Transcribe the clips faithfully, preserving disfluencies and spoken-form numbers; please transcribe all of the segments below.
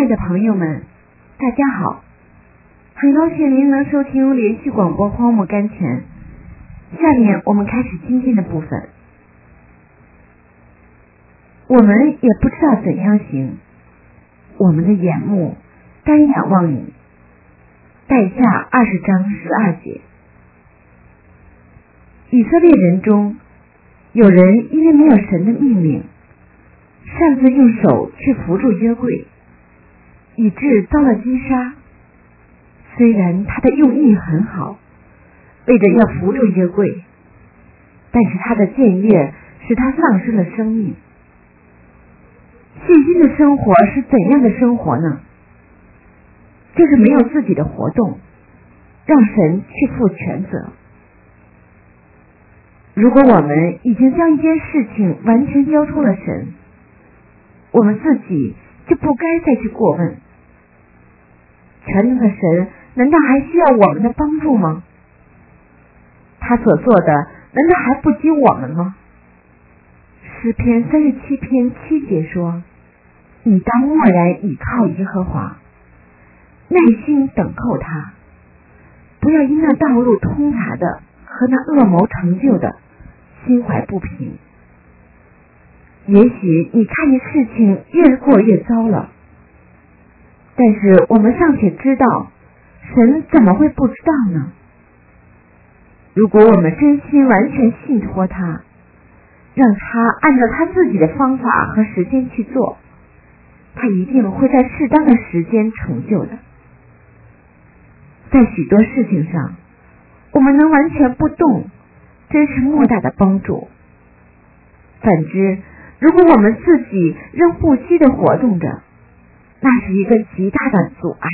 的朋友们，大家好，很高兴您能收听连续广播荒漠甘泉。下面我们开始今天的部分。我们也不知道怎样行，我们的眼目单仰望你。带下二十章十二节。以色列人中有人因为没有神的命令，擅自用手去扶住约柜，以致遭了击杀。虽然他的用意很好，为着要扶住约柜，但是他的僭越使他丧失了生命。信心的生活是怎样的生活呢？就是没有自己的活动，让神去负全责。如果我们已经将一件事情完全交出了神，我们自己就不该再去过问。全能的神难道还需要我们的帮助吗？他所做的难道还不及我们吗？诗篇三十七篇七节说，你当默然倚靠耶和华，耐心等候他，不要因那道路通达的和那恶谋成就的心怀不平。也许你看见事情越过越糟了，但是我们尚且知道，神怎么会不知道呢？如果我们真心完全信托他，让他按照他自己的方法和时间去做，他一定会在适当的时间成就的。在许多事情上，我们能完全不动，真是莫大的帮助。反之，如果我们自己仍不息地活动着，那是一个极大的阻碍。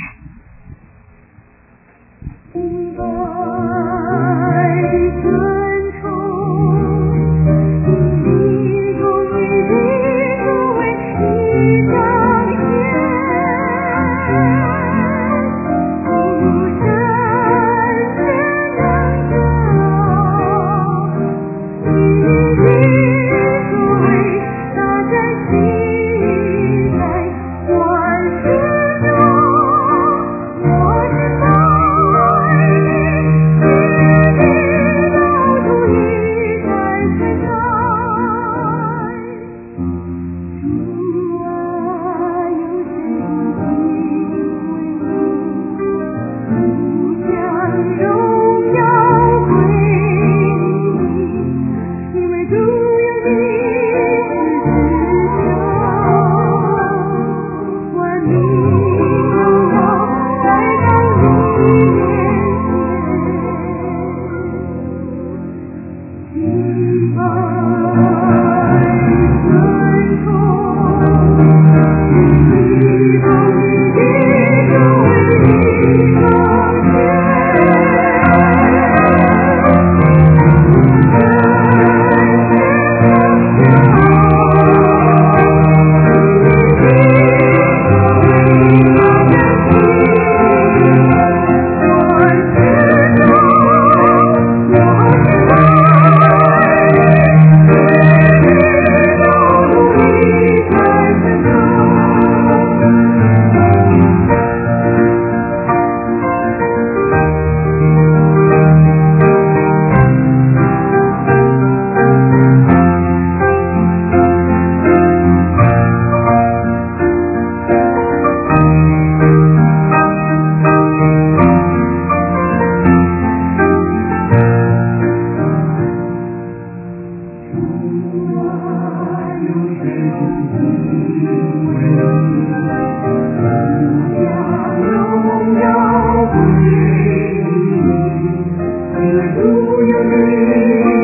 Hallelujah.